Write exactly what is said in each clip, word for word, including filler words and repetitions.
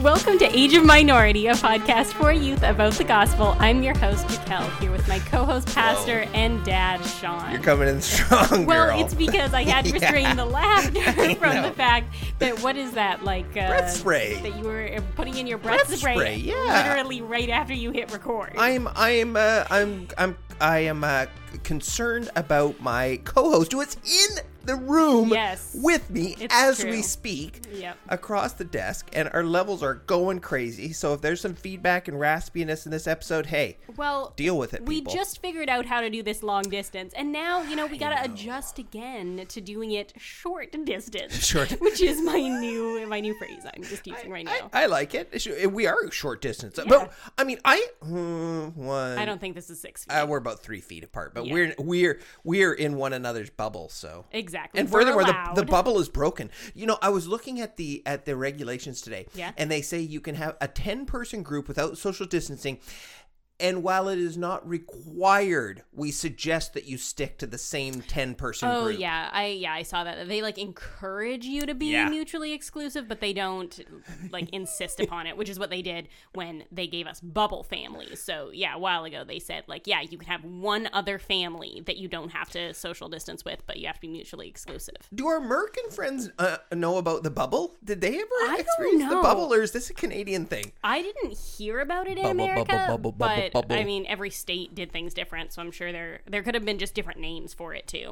Welcome to Age of Minority, a podcast for youth about the gospel. I'm your host, Jaquel, here with my co-host, pastor, Whoa. and dad, Sean. You're coming in strong, Well, girl. it's because I had to restrain yeah. the laughter from know. the fact that, what is that, like... Uh, breath spray. That you were putting in your breath, breath spray, spray yeah. literally right after you hit record. I'm, I'm, uh, I'm, I'm, I am, uh, concerned about my co-host who is in the room yes, with me it's as true. we speak yep. across the desk, and our levels are going crazy. So if there's some feedback and raspiness in this episode, hey, well, deal with it, we people. just figured out how to do this long distance, and now, you know, we gotta adjust again to doing it short distance, short. which is my new my new phrase I'm just using I, right now. I, I like it. We are short distance, yeah. but I mean, I hmm, one. I don't think this is six feet. Uh, we're about three feet apart, but yeah. we're we're we're in one another's bubble, so exactly. And we're furthermore, the, allowed. the bubble is broken. You know, I was looking at the at the regulations today, yeah. and they say you can have a ten person group without social distancing. And while it is not required, we suggest that you stick to the same ten person oh, group. Oh yeah, I yeah I saw that. They like encourage you to be yeah. mutually exclusive, but they don't like insist upon it, which is what they did when they gave us bubble families. So yeah, a while ago they said like yeah, you can have one other family that you don't have to social distance with, but you have to be mutually exclusive. Do our American friends uh, know about the bubble? Did they ever I experience don't know. the bubble, or is this a Canadian thing? I didn't hear about it in bubble, America, bubble, bubble, but bubble, bubble. I mean every state did things different, so I'm sure there there could have been just different names for it too.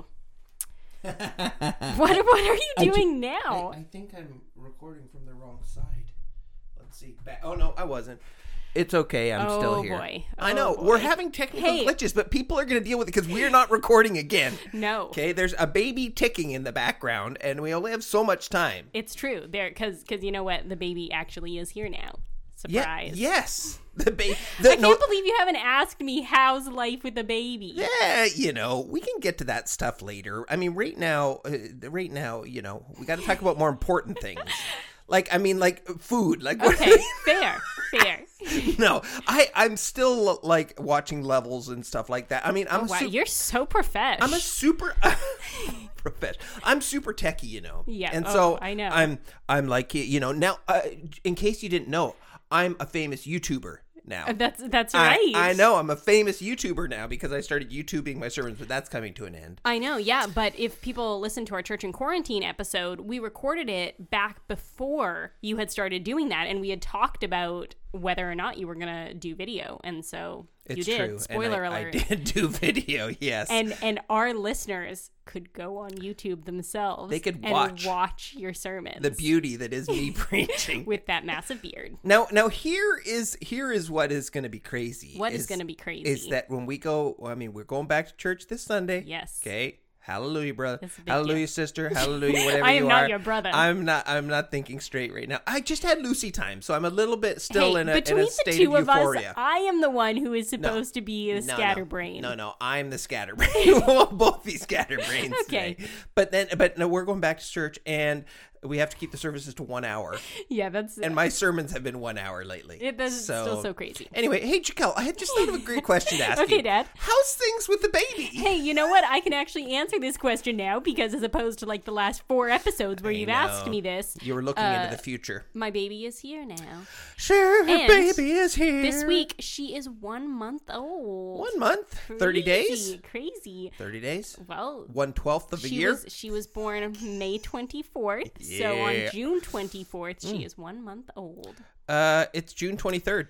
what what are you doing ju- now? I, I think I'm recording from the wrong side. Let's see. Ba- oh no, I wasn't. It's okay. I'm oh, still here. Boy. I oh know boy. we're having technical hey. glitches, but people are going to deal with it because we're not recording again. No. Okay. There's a baby ticking in the background, and we only have so much time. It's true. There, because because you know what, the baby actually is here now. Surprise. Yeah, yes. The baby. I can't no, believe you haven't asked me how's life with the baby. Yeah, you know, we can get to that stuff later. I mean, right now, uh, right now, you know, we got to talk about more important things. Like, I mean, like food. Like, okay, fair, fair. No, I, I'm still like watching levels and stuff like that. I mean, I'm oh, wow, su- you're so profesh. I'm a super uh, profesh. I'm super techie, you know. Yeah. And oh, so I know. I'm, I'm like, you know, now, uh, in case you didn't know, I'm a famous YouTuber now. That's that's right. I, I know I'm a famous YouTuber now because I started YouTubing my sermons, but that's coming to an end. I know, yeah. But if people listen to our Church in Quarantine episode, we recorded it back before you had started doing that, and we had talked about whether or not you were going to do video, and so it's you did. True. Spoiler and I, alert. I did do video, yes. And and our listeners could go on YouTube themselves. They could and watch watch your sermons. The beauty that is me preaching with that massive beard. Now, now here is here is what is going to be crazy. What is, is going to be crazy is that when we go. I mean, we're going back to church this Sunday. Yes. Okay. Hallelujah, brother. Hallelujah, deal. Sister. Hallelujah, whatever you are. I am not your brother. I'm not. I'm not thinking straight right now. I just had Lucy time, so I'm a little bit still hey, in a, in between a state the two of of euphoria. us, I am the one who is supposed no. to be the no, scatterbrain. No, no, no, I'm the scatterbrain. We'll both be scatterbrains okay. today. But then, but no, we're going back to church, and we have to keep the services to one hour. Yeah, that's... And my sermons have been one hour lately. It, that's so, still so crazy. Anyway, hey, Jaquel, I had just thought of a great question to ask okay, you. Dad. How's things with the baby? Hey, you know what? I can actually answer this question now because as opposed to like the last four episodes where I you've know. asked me this. You were looking uh, into the future. My baby is here now. Sure, her and baby is here. This week, she is one month old. One month? Crazy, thirty days? Crazy. thirty days? Well, one twelfth of a she year? Was, she was born May twenty-fourth. Yeah. So on June twenty-fourth, she Mm. is one month old. Uh, it's June twenty-third.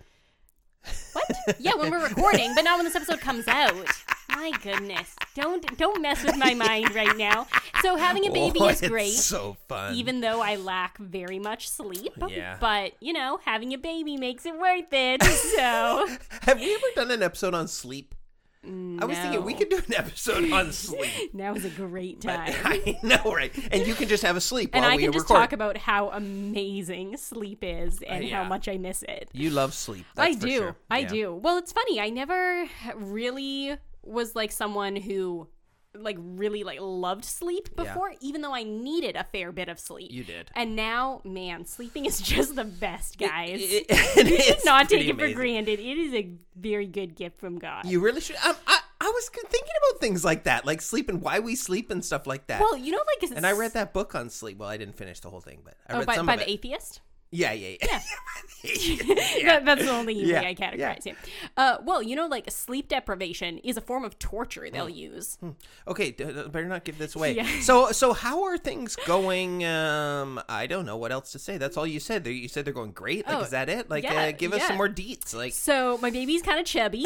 What? Yeah, when we're recording, but not when this episode comes out. My goodness. Don't don't mess with my mind right now. So having a baby oh, is great. It's so fun. Even though I lack very much sleep. Yeah. But, you know, having a baby makes it worth it. So have we ever done an episode on sleep? No. I was thinking we could do an episode on sleep. Now is a great time. But, I know, right? And you can just have a sleep and while I we can just record. talk about how amazing sleep is and Uh, yeah. how much I miss it. You love sleep. That's I for do. Sure. I yeah. do. Well, it's funny. I never really was like someone who like really like loved sleep before, yeah. even though I needed a fair bit of sleep. You did. And now, man, sleeping is just the best, guys. It, it, it you should not take it amazing. for granted. It is a very good gift from God. You really should. Um, I I was thinking about things like that, like sleep and why we sleep and stuff like that. Well, you know, like, and I read that book on sleep. Well, I didn't finish the whole thing, but I oh, read by, some by of the it. atheist. Yeah, yeah, yeah. yeah. that, that's the only Yeah, way I categorize yeah. him. Uh, well, you know, like sleep deprivation is a form of torture they'll use. Okay, d- d- better not give this away. Yeah. So, so how are things going? Um, I don't know what else to say. That's all you said. They- You said they're going great. Like, Oh, is that it? Like, yeah, uh, give us yeah. some more deets. Like, So my baby's kind of chubby.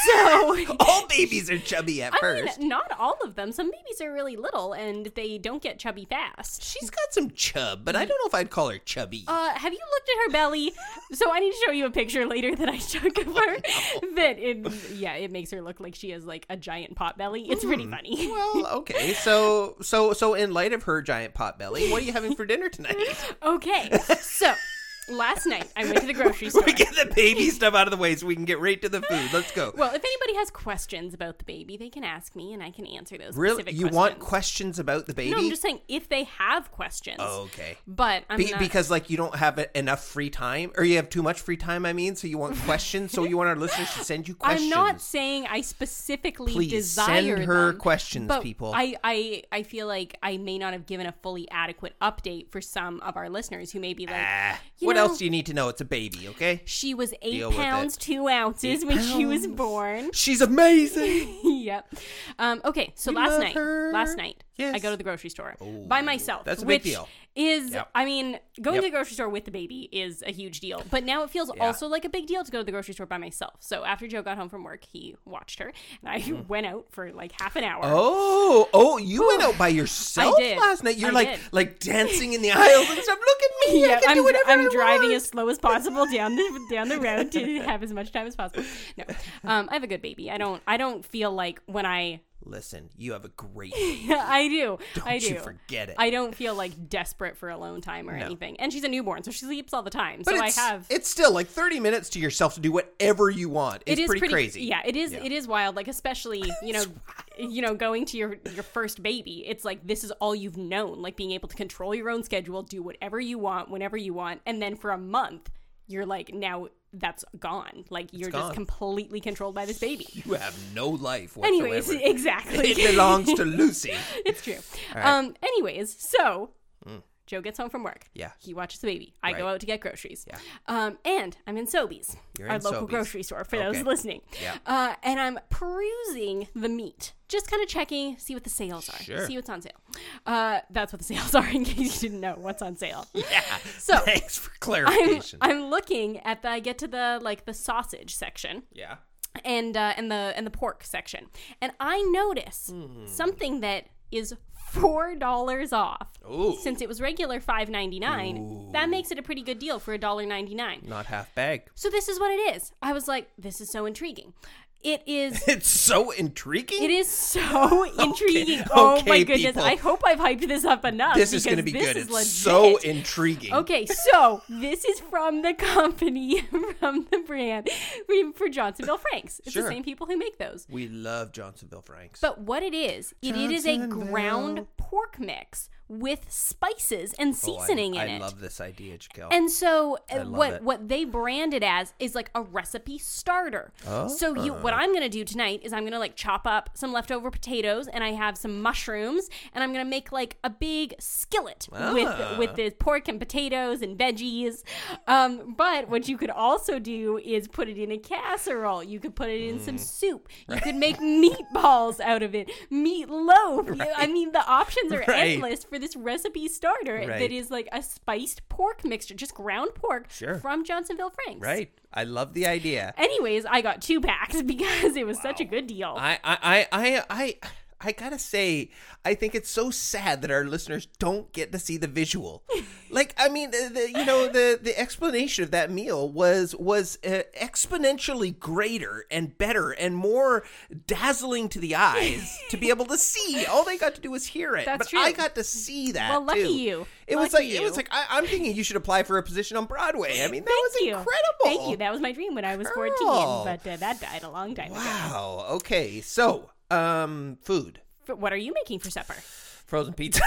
So all babies are chubby at I first. mean, not all of them. Some babies are really little and they don't get chubby fast. She's got some chub, but I don't know if I'd call her chubby. Uh, have you looked at her belly? So I need to show you a picture later that I took of her. That it, yeah, it makes her look like she has like a giant pot belly. It's pretty funny. Well, okay. So, so, so, in light of her giant pot belly, what are you having for dinner tonight? Okay, so last night I went to the grocery store. We get the baby stuff out of the way so we can get right to the food. Let's go. Well, if anybody has questions about the baby, they can ask me and I can answer those Really? specific You questions. want questions about the baby? No, I'm just saying if they have questions. Oh, okay. But I'm Be- not... because like you don't have enough free time, or you have too much free time. I mean, so you want questions. So you want our listeners to send you questions. I'm not saying I specifically Please desire send her them, questions, but people. I, I I feel like I may not have given a fully adequate update for some of our listeners who may be like, Ah, you what know, else do you need to know? It's a baby, okay? she was eight Deal with pounds it. two ounces Eight when she was pounds. born. She's amazing. Yep. Um, okay, so You last love night, her. last night, Yes. I go to the grocery store Oh, by myself. that's a big which deal. Is Yep. I mean, going Yep. to the grocery store with the baby is a huge deal, but now it feels Yeah. also like a big deal to go to the grocery store by myself. So after Joe got home from work, he watched her, and I went out for like half an hour. Oh, oh, you went out by yourself I did. last night. You're I like did. like dancing in the aisles and stuff. Look at me. I Yeah, can I'm, do whatever I'm I driving want. as slow as possible down the down the road to have as much time as possible. No, um, I have a good baby. I don't I don't feel like when I Listen, you have a great baby. I do Don't I do you forget it. I don't feel like desperate for alone time or No. anything. And she's a newborn, so she sleeps all the time. But so I it's, have. it's still like thirty minutes to yourself to do whatever you want. It's It is pretty, crazy. Yeah, it is. Yeah. It is wild. Like especially you know, you know, going to your your first baby. It's like this is all you've known. Like being able to control your own schedule, do whatever you want, whenever you want, and then for a month, you're like now that's gone. Like you're gone. just completely controlled by this baby. You have no life whatsoever. Anyways, exactly. It belongs to Lucy. It's true. right. Um. Anyways, so. Joe gets home from work. Yeah. He watches the baby. I go Right. out to get groceries. Yeah. Um, and I'm in Sobeys, You're our in local Sobeys. grocery store for Okay. those listening. Yeah. Uh, and I'm perusing the meat, just kind of checking, see what the sales are, Sure. see what's on sale. Uh, that's what the sales are, in case you didn't know what's on sale. Yeah. So Thanks for I'm clarification. I'm looking at the I get to the like the sausage section. yeah. and uh, and the and the pork section, and I notice Hmm. something that is four dollars off. Ooh. Since it was regular five ninety nine, that makes it a pretty good deal for a dollar ninety nine. Not half bag. So this is what it is. I was like, this is so intriguing. It is. It's so intriguing. It is so intriguing. Oh my Okay, goodness! people. I hope I've hyped this up enough. This is going to because be this good. is It's legit. so intriguing. Okay, so this is from the company, from the brand, for Johnsonville Franks. It's Sure. the same people who make those. We love Johnsonville Franks. But what it is, it, it is a Johnsonville. ground pork mix with spices and Oh, I- seasoning I, in it. love this idea, Jaquel. And so uh, love what it. what they brand it as is like a recipe starter. Oh. So you what I'm going to do tonight is I'm going to like chop up some leftover potatoes and I have some mushrooms and I'm going to make like a big skillet Ah. with with the pork and potatoes and veggies. Um, but what you could also do is put it in a casserole. You could put it in Mm. some soup. You could make meatballs out of it. Meatloaf. You- I mean the options are Right. endless for this recipe starter Right. that is like a spiced pork mixture, just ground pork Sure. from Johnsonville Franks. right. I love the idea. Anyways, I got two packs because it was such a good deal. I, I, I, I, I, I gotta say, I think it's so sad that our listeners don't get to see the visual. Like, I mean, the, the, you know, the the explanation of that meal was was uh, exponentially greater and better and more dazzling to the eyes to be able to see. All they got to do was hear it. That's but true. I got to see that. Well, lucky too. you. It was Lucky like it you. was like I, I'm thinking you should apply for a position on Broadway. I mean, that Thank was you. incredible. Thank you. That was my dream when I was fourteen, Girl. but uh, that died a long time ago. Wow. Okay. So, um, food. F- What are you making for supper? Frozen pizza.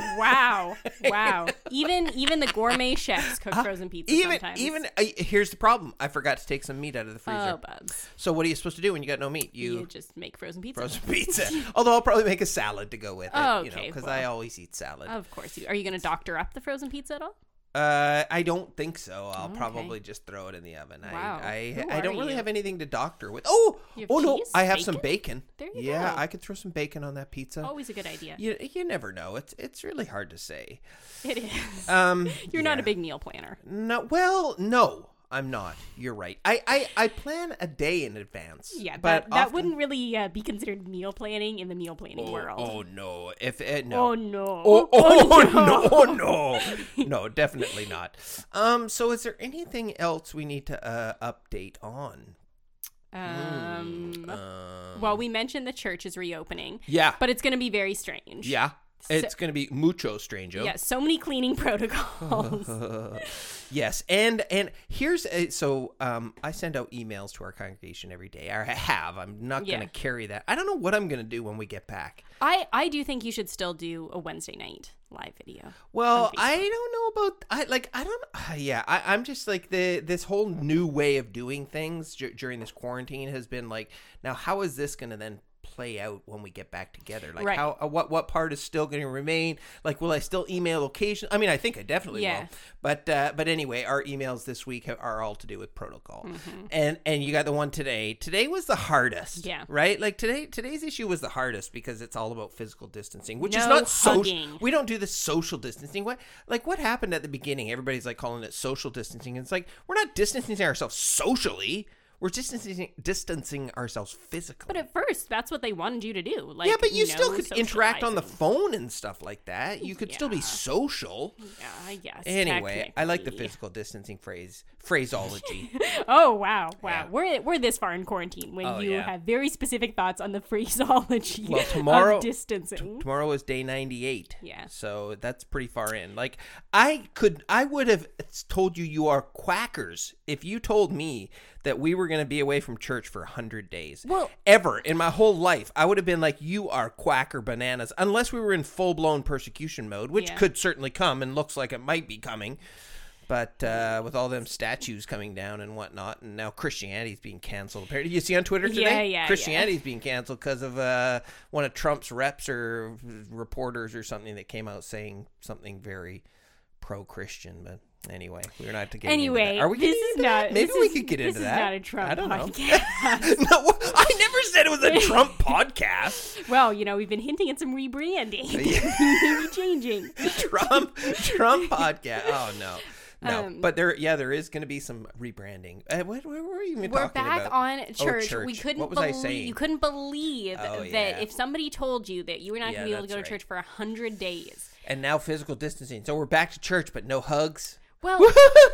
Wow, wow! Even even the gourmet chefs cook frozen pizza even sometimes. even uh, here's the problem. I forgot to take some meat out of the freezer. oh, bugs! So what are you supposed to do when you got no meat? You, You, just make frozen pizza. frozen pizza. Although I'll probably make a salad to go with it. Oh, you know, okay, because well. I always eat salad. Of course, you are. You going to doctor up the frozen pizza at all? Uh, I don't think so. I'll Okay. probably just throw it in the oven. Wow. I Who I, I are don't really you? have anything to doctor with. Oh, You have oh no, cheese? I have some Bacon? bacon. There you yeah, go. I could throw some bacon on that pizza. Always a good idea. You you never know. It's it's really hard to say. It is. Um, You're not yeah. a big meal planner. No, well, no, I'm not. You're right. I, I, I plan a day in advance. Yeah, but that, that often- wouldn't really uh, be considered meal planning in the meal planning Oh, world. oh no! If it, Oh, no. no. Oh, oh, no. oh no! No, definitely not. Um. So, is there anything else we need to uh, update on? Um, Um, well, we mentioned the church is reopening, yeah, but it's going to be very strange. yeah. It's going to be mucho strange. Yeah, so many cleaning protocols. Yes, and and here's a, so um I send out emails to our congregation every day. I have. I'm not Yeah. going to carry that. I don't know what I'm going to do when we get back. I, I do think you should still do a Wednesday night live video. Well, on Facebook. I don't know about I like I don't yeah, I I'm just like the this whole new way of doing things dur- during this quarantine has been like, now how is this going to then play out when we get back together? Like Right. how uh, what what part is still going to remain? Like, will I still email occasion? I mean, I think I definitely Yeah. will. But uh, but anyway, our emails this week have, are all to do with protocol. Mm-hmm. And and you got the one today. Today was the hardest. Yeah. Right? Like today today's issue was the hardest because it's all about physical distancing, which is No not social. hugging. We don't do the social distancing. What like what happened at the beginning? Everybody's like calling it social distancing. It's like we're not distancing ourselves socially. We're distancing distancing ourselves physically. But at first, that's what they wanted you to do. Like, yeah, but you know, still could interact on the socializing. phone and stuff like that. You could still be Yeah. social. Yeah, I guess. Anyway, I like the technically. physical distancing phrase phraseology. Oh wow, wow! Yeah. We're we're this far in quarantine when Oh, you yeah. have very specific thoughts on the phraseology Well, tomorrow- of distancing. Tomorrow is day ninety-eight. Yeah. So that's pretty far in. Like I could I would have told you you are quackers if you told me that we were going to be away from church for one hundred days. Well- ever in my whole life, I would have been like, you are quacker bananas, unless we were in full-blown persecution mode, which Yeah. could certainly come and looks like it might be coming. But uh, with all them statues coming down and whatnot, and now Christianity's being canceled. Apparently, you see on Twitter today, Yeah, yeah, Christianity's being canceled because of uh, one of Trump's reps or reporters or something that came out saying something very pro-Christian. But anyway, we're not to get Anyway, into that. Are we this getting is into not. that? Maybe this we is, could get this into is that. not a Trump I don't know. podcast. No, I never said it was a Trump podcast. Well, you know, we've been hinting at some rebranding, maybe changing. Trump, Trump podcast. Oh no, no. Um, but there, yeah, there is going to be some rebranding. Uh, what, what were you even We're talking back about? on Oh, church. church. We couldn't What was I believe saying? you couldn't believe Oh, that yeah. if somebody told you that you were not Yeah, going to be able to that's go to right. church for a hundred days. And now physical distancing. So we're back to church, but no hugs. Well, no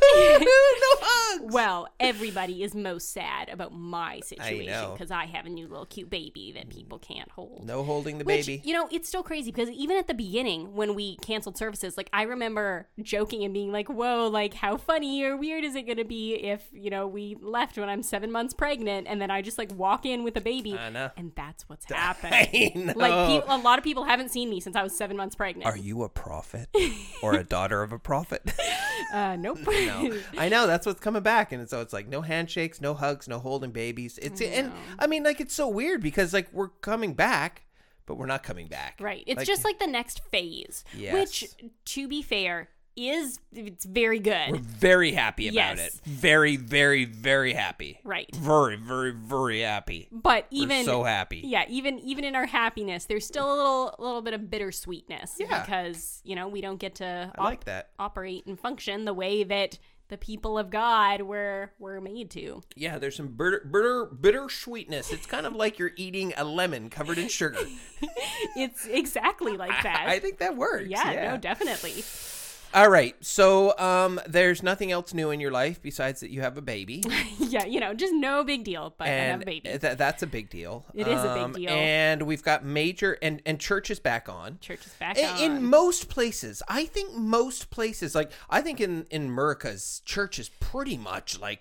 hugs. well, everybody is most sad about my situation know. because I have a new little cute baby that people can't hold. No holding the Which, baby. you know, it's still crazy because even at the beginning when we canceled services, like I remember joking and being like, whoa, like how funny or weird is it going to be if, you know, we left when I'm seven months pregnant and then I just like walk in with a baby. I know. And that's what's happening. I know. Like pe- a lot of people haven't seen me since I was seven months pregnant. Are you a prophet or a daughter of a prophet? Uh, nope. No, I know that's what's coming back, and so it's like no handshakes, no hugs, no holding babies. It's and I mean, like it's so weird because like we're coming back, but we're not coming back. Right. It's Like, just like the next phase, Yes. which, to be fair, is it's very good. we're very happy about Yes. it. Very, very, very happy. Right. Very, very, very happy. But We're even so happy. yeah, even even in our happiness, there's still a little a little bit of bittersweetness Yeah. because you know we don't get to I like that. operate and function the way that the people of God were were made to. Yeah, there's some bitter, bitter, bitter sweetness. It's kind of like you're eating a lemon covered in sugar. It's exactly like that. I think that works. yeah, Yeah. no, definitely. All right. So, um, there's nothing else new in your life besides that you have a baby. Yeah, you know, just no big deal. But I have And a baby. th- that's a big deal. It is a big Um, deal. And we've got major and and church is back on. Church is back In, on. in most places, I think most places, like I think in in Murica's church is pretty much like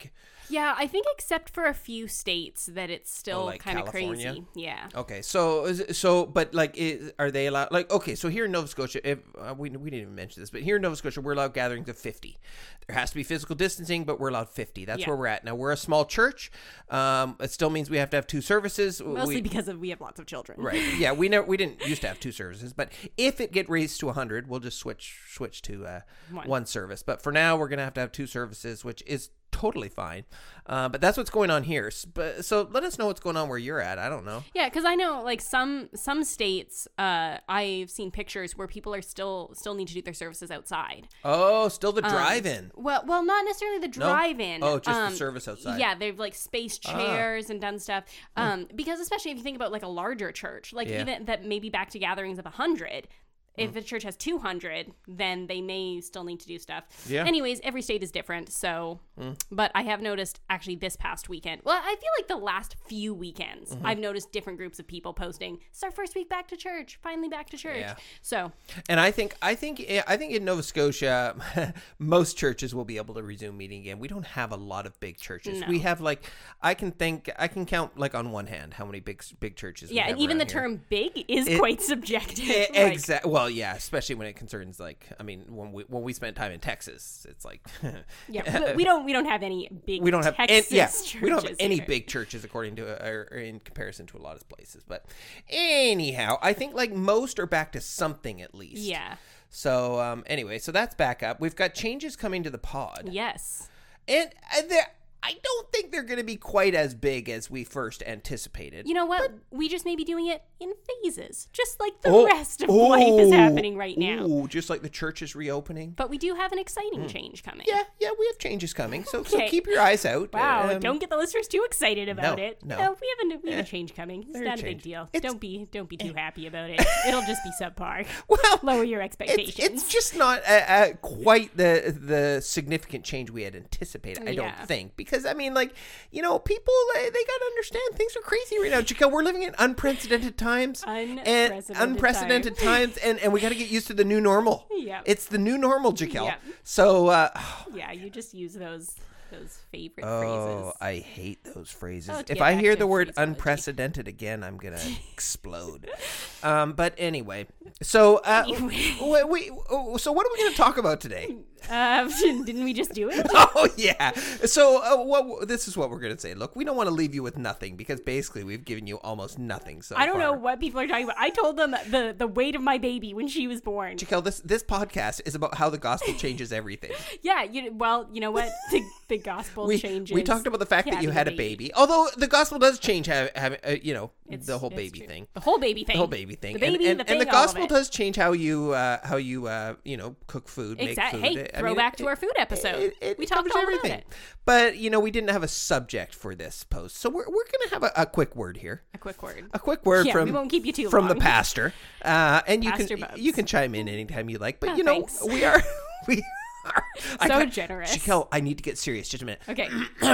Yeah, I think except for a few states that it's still Oh, like kind of California? crazy. Yeah. Okay, so is- so but like, is, are they allowed? Like, okay, so here in Nova Scotia, if uh, we we didn't even mention this, but here in Nova Scotia, we're allowed gatherings of fifty. There has to be physical distancing, but we're allowed fifty. That's Yeah. where we're at now. We're a small church. Um, it still means we have to have two services. Mostly we, because of we have lots of children. Right. Yeah, we never we didn't used to have two services, but if it get raised to one hundred, we'll just switch switch to uh, One. one service. But for now, we're going to have to have two services, which is totally fine. Uh, but that's what's going on here. S- But so let us know what's going on where you're at. I don't know. Yeah, because I know like some some states, uh, I've seen pictures where people are still still need to do their services outside. Oh, still the Um, drive-in. Well, well, not necessarily the No? drive-in. Oh, just the Um, service outside. Yeah, they've like spaced chairs and done stuff. Um, because especially if you think about like a larger church, like Yeah. even that maybe back to gatherings of a hundred. If a church has two hundred, then they may still need to do stuff. Yeah. Anyways, every state is different. So, but I have noticed actually this past weekend, well, I feel like the last few weekends, Mm-hmm. I've noticed different groups of people posting, it's our first week back to church, finally back to church. Yeah. So, And I think I think I think in Nova Scotia, most churches will be able to resume meeting again. We don't have a lot of big churches. No. We have like I can think I can count like on one hand how many big big churches. we yeah, have and even the around here. term big is It- quite subjective. E- Like, Exactly. Well, yeah, especially when it concerns like I mean when we when we spent time in Texas, it's like yeah, we, we don't we don't have any big we don't have Texas any, yeah churches we don't have any here. big churches according to or, or in comparison to a lot of places. But anyhow, I think like most are back to something at least. Yeah. So um, anyway, so that's back up. We've got changes coming to the pod, Yes. and uh, there. I don't think they're going to be quite as big as we first anticipated. You know what? we just may be doing it in phases, just like the Oh, rest of life is oh, happening right now. Ooh, just like the church is reopening. But we do have an exciting change coming. Yeah, yeah, we have changes coming, so so Okay. keep your eyes out. Wow, Um, don't get the listeners too excited about no, it. no. we have a we have Eh, a change coming. It's there's not a a big change. deal. It's- don't be don't be too happy about it. It'll just be subpar. Well, Lower your it's, expectations. it's just not uh, uh, quite the the significant change we had anticipated. I Yeah. don't think because I mean, like you know, people they, they got to understand things are crazy right now. Jaquel, we're living in unprecedented times, and Unprecedented unprecedented times, and and we got to get used to the new normal. Yeah. It's the new normal, Jaquel. Yeah. So. Uh, Yeah, you just use those those favorite Oh, phrases. I hate those phrases. Oh, to if get I back hear to the word phraseology. unprecedented again, I'm gonna explode. Um, but anyway, so uh, Anyway. we, we, oh, so what are we going to talk about today? Uh, didn't we just do it? Oh yeah. So uh, what? This is what we're going to say. Look, we don't want to leave you with nothing because basically we've given you almost nothing. So I don't know far. what people are talking about. I told them the the weight of my baby when she was born. Jaquel, this this podcast is about how the gospel changes everything. Yeah, you well, you know what? The, the gospel We, changes. we talked about the fact that you having had a a baby. baby. Although the gospel does change having, have, uh, you know, It's- the whole it's baby true. thing. The whole baby thing. The whole baby thing. The baby, and, and, the and the thing, all of gospel it. does change how you uh, how you uh, you know cook food, make Exactly. food. Hey, I throw mean, back it- to our food episode. It, it, we it talked covers all everything. about it. But you know, we didn't have a subject for this post, so we're we're gonna have a, a quick word here. A quick word. A quick word Yeah, from we won't keep you too from the long. pastor, uh, and you Pastor can Bubs. you can chime in anytime you like. But Oh, you know, thanks. we are we are I So got- generous. Jaquel, I need to get serious. Just a minute. Okay.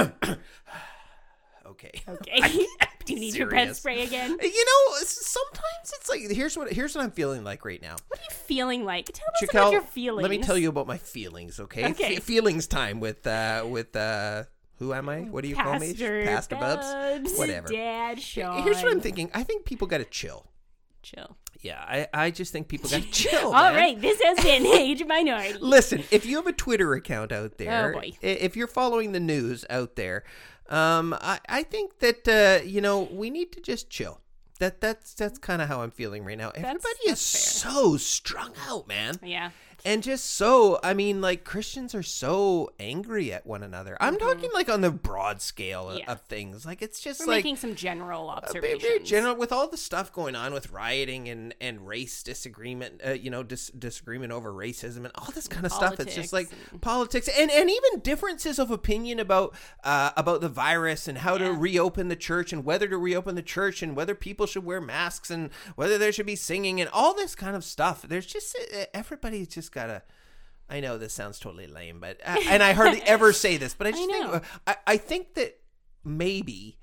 Okay. Okay. Do you need your pet serious. spray again? You know, sometimes it's like here's what here's what I'm feeling like right now. What are you feeling like? Tell us Jaquel, about your feelings. let me tell you about my feelings, okay? Okay. Fe- feelings time with uh with uh who am I? What do you call me? Pastor Pastor Bubs? Bubs, Whatever. Dad, Sean. Here's what I'm thinking. I think people got to chill. Chill. Yeah, I, I just think people got to chill. All man. right, this has been Age Minority. Listen, if you have a Twitter account out there, Oh, boy. i- if you're following the news out there, um, I, I think that uh, you know we need to just chill. That that's that's kind of how I'm feeling right now. Everybody is that's fair. so strung out, man. Yeah. And just so, I mean, like Christians are so angry at one another. I'm talking like on the broad scale of, Mm-hmm. Yeah. of things. Like it's just We're like making some general uh, very, observations. very general with all the stuff going on with rioting and, and race disagreement, uh, you know, dis- disagreement over racism and all this kind of stuff. It's just like Politics and- politics and, and even differences of opinion about uh, about the virus and how to Yeah. reopen the church and whether to reopen the church and whether people should wear masks and whether there should be singing and all this kind of stuff. There's just uh, everybody's just gotta. I know this sounds totally lame, but uh, and I hardly ever say this, but I just I think know. uh, I, I think that maybe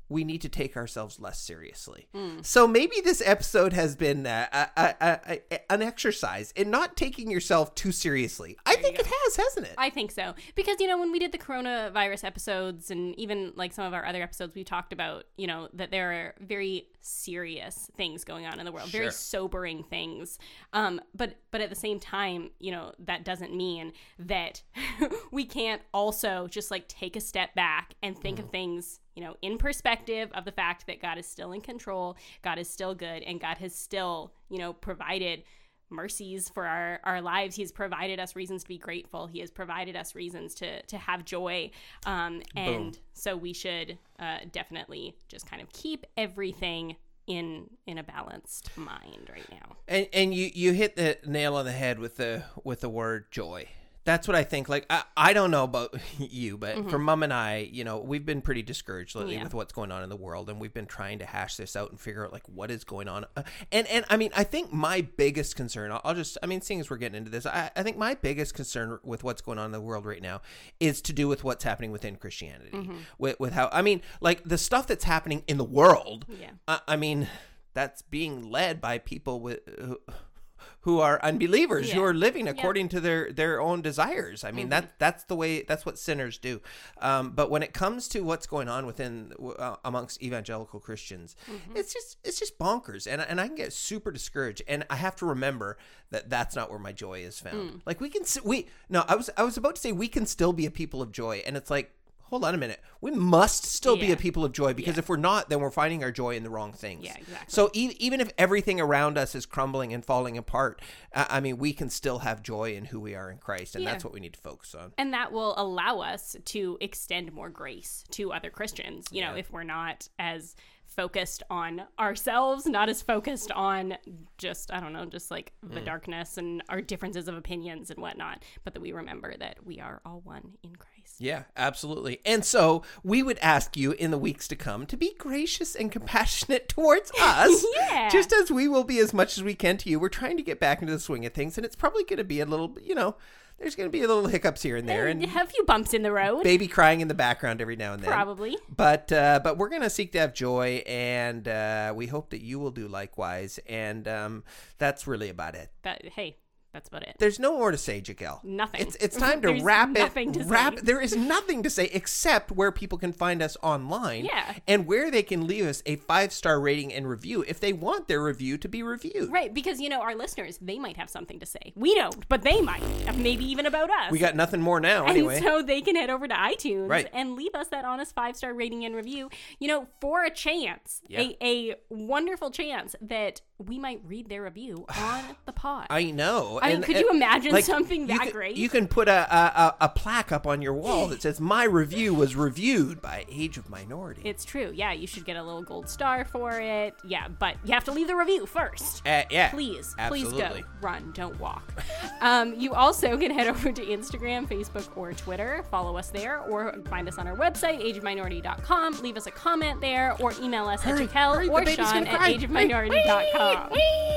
we need to take ourselves less seriously. Mm. So maybe this episode has been uh, a, a, a, a, an exercise in not taking yourself too seriously. I think it has, hasn't it? I think so. Because, you know, when we did the coronavirus episodes and even like some of our other episodes, we talked about, you know, that there are very serious things going on in the world, Sure. very sobering things. Um, but but at the same time, you know, that doesn't mean that we can't also just like take a step back and think mm. of things, you know, in perspective of the fact that God is still in control, God is still good, and God has still, you know, provided mercies for our, our lives. He's provided us reasons to be grateful. He has provided us reasons to, to have joy. Um, and Boom. so we should uh, definitely just kind of keep everything in in a balanced mind right now. And and you, you hit the nail on the head with the with the word joy. That's what I think. Like, I, I don't know about you, but mm-hmm. for Mom and I, you know, we've been pretty discouraged lately yeah. with what's going on in the world. And we've been trying to hash this out and figure out, like, what is going on. Uh, and, and I mean, I think my biggest concern, I'll, I'll just, I mean, seeing as we're getting into this, I, I think my biggest concern with what's going on in the world right now is to do with what's happening within Christianity. Mm-hmm. With, with how, I mean, like, the stuff that's happening in the world, yeah. I, I mean, that's being led by people with... Uh, who are unbelievers, yeah. who are living according yeah. to their, their own desires. I mean, mm-hmm. that that's the way, that's what sinners do. Um, but when it comes to what's going on within, uh, amongst evangelical Christians, mm-hmm. it's just, it's just bonkers. And, and I can get super discouraged. And I have to remember that that's not where my joy is found. Mm. Like we can, we, no, I was, I was about to say we can still be a people of joy. And it's like, hold on a minute. We must still yeah. be a people of joy because yeah. if we're not, then we're finding our joy in the wrong things. Yeah, exactly. So e- even if everything around us is crumbling and falling apart, uh, I mean, we can still have joy in who we are in Christ, and yeah. that's what we need to focus on. And that will allow us to extend more grace to other Christians, you know, Yeah. if we're not as focused on ourselves, not as focused on just, I don't know, just like the mm. darkness and our differences of opinions and whatnot, but that we remember that we are all one in Christ. Yeah, absolutely. And so we would ask you in the weeks to come to be gracious and compassionate towards us, yeah. just as we will be as much as we can to you. We're trying to get back into the swing of things, and it's probably going to be a little, you know, there's going to be a little hiccups here and there, and a few bumps in the road. Baby crying in the background every now and then. Probably. But uh, but we're going to seek to have joy, and uh, we hope that you will do likewise. And um, that's really about it. That, hey, that's about it. There's no more to say, Jaquel. Nothing. It's it's time to There's wrap it. nothing to wrap. say. There is nothing to say except where people can find us online. Yeah. And where they can leave us a five-star rating and review if they want their review to be reviewed. Right, because, you know, our listeners, they might have something to say. We don't, but they might. Maybe even about us. We got nothing more now, anyway. And so they can head over to iTunes right. and leave us that honest five-star rating and review, you know, for a chance, yeah. a, a wonderful chance that we might read their review on the pod. I know. I mean, and, could and, you imagine like, something that you can, great? You can put a, a, a plaque up on your wall that says, my review was reviewed by Age of Minority. It's true. Yeah, you should get a little gold star for it. Yeah, but you have to leave the review first. Uh, yeah. Please, absolutely. please go. Run, don't walk. um, you also can head over to Instagram, Facebook, or Twitter. Follow us there, or find us on our website, age of minority dot com. Leave us a comment there, or email us hurry, at Jaquel hurry, or Sean at age of minority dot com.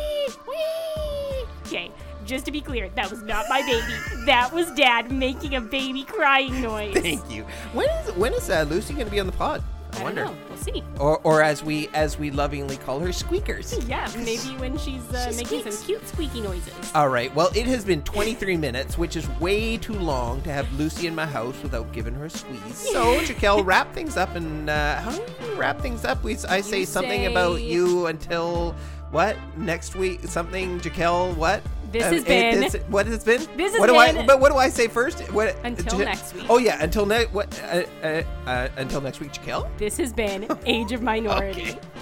Okay, just to be clear, that was not my baby. That was Dad making a baby crying noise. Thank you. When is when is uh, Lucy going to be on the pod? I, I wonder. don't know. We'll see. Or, or as we as we lovingly call her, squeakers. Yeah, maybe when she's uh, She making squeaks. some cute squeaky noises. All right. Well, it has been twenty-three minutes, which is way too long to have Lucy in my house without giving her a squeeze. So, Jaquel, wrap things up. And uh, how do we wrap things up? We I say You something say- about you until what next week? Something, Jaquel. What? This Uh, has it- been- this- what has been? This has what do been- I? But what do I say first? What? Until Ja- next week. Oh yeah, until next. What? Uh, uh, uh, until next week, Jaquel. This has been Age of Minority. Okay.